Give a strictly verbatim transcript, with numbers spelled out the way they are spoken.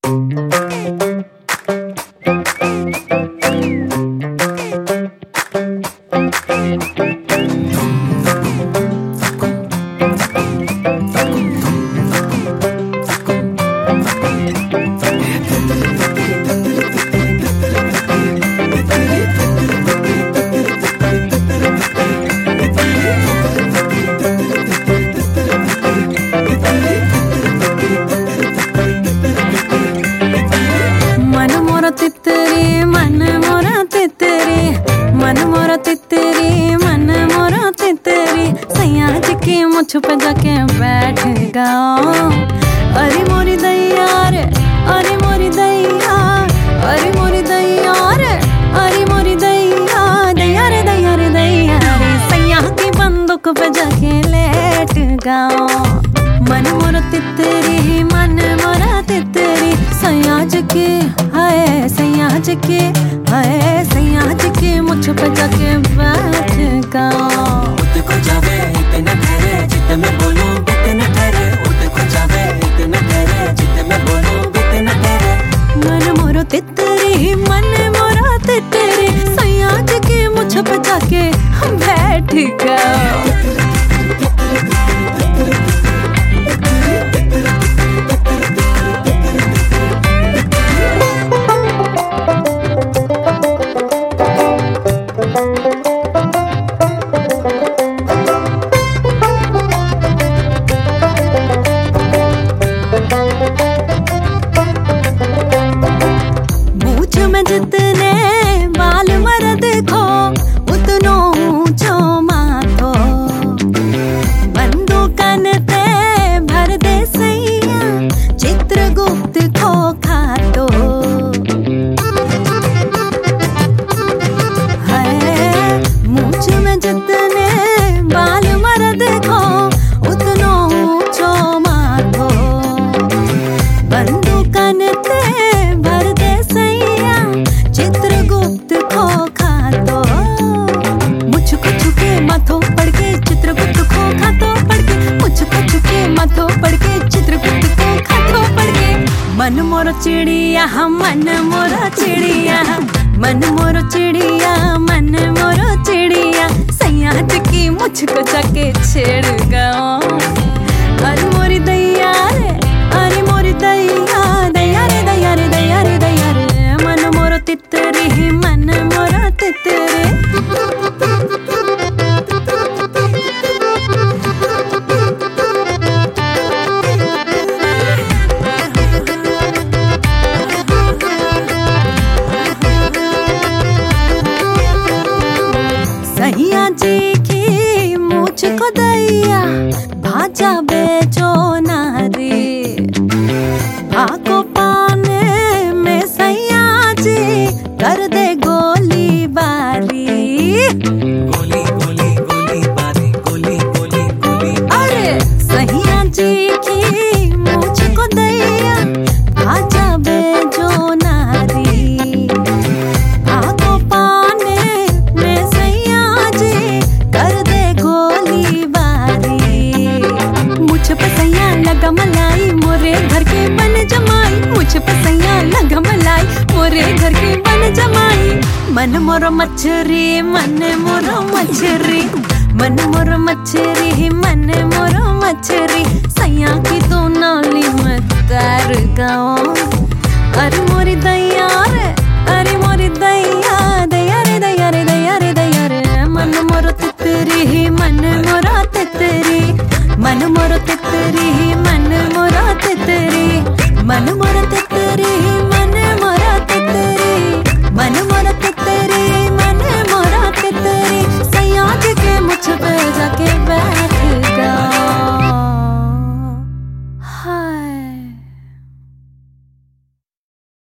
तितरी मन मोरा तितरी मन मोरा तितरी मन मोरा तितरी सैया जी की मुझ पे जाके बैठ गया। अरे मोरी दैया रे अरे मोरी दैया अरे मोरी दैया रे अरे मोरी दैया दैया रे दैया रे दैया रे सैया की बंदूक पे जाके लेट गया। मन मोरा तितरी मन मोरा तितरी सैया जी की हाय सैया जी की हाय सैया जी की मुझ पे जाके बैठ गया। को जावे इतना ठहरे जितने मैं बोलूं इतना ठहरे उठ को जावे इतना ठहरे जितने मैं बोलूं इतना ठहरे। मन मोरा तितरी मन मोरा तितरी सैया जी की मुझ पे जाके बैठ गया। जितने बाल मर्द को उतनो ऊंचो माथो बंदूकन ते भर दे सैया चित्रगुप्त को खातो। है मूछ में जितने बाल मर्द को उतनो ऊंचो माथो बंदूकन ते भर दे सैया चित्रगुप्त को खातो। मुझको छुके माथो पड़ के चित्रगुप्त को खातो पड़ के मुझको छुके माथो पड़ के चित्रगुप्त को खातो पड़ के। मन मोरो चिड़िया मन मोरो चिड़िया मन मोरो चिड़िया मन मोरो चिड़िया सैया जी की मुझको जाके छेड़ गया। अरे मोरी दैया रे अरे मोरी दैया दैया रे दैया रे दैया रे दैया रे मन मोरो तितरी मन मोरा तितरी। सैया जी की मुझको दैया भाजा बेचो नारी भागो पाने में सैया जी कर दे गोली बारी गोली गोली गोली बारी गोली गोली गोली। अरे सैया जी की मुझको दैया भाजा बेचो नारी भागो पाने में सैया जी कर दे गोली बारी। मुझ पे सैया लगा मलाई मोरे घर के बन जमाई मुझ पे सैया लगा मलाई मोरे घर के बन जमाई। मन मोरो मछरी मन मोरो मछरी मन मोरो मछरी मन मोरो मछरी सैया की तो नाली में तैर गया। अरे मोरी दैया रे अरे मोरी दैया दैया रे दैया रे दैया रे दैया रे मन मोरो तितरी मन मोरा तितरी मन मोरो तितरी मन मोरा तितरी मन मोरा तितरी।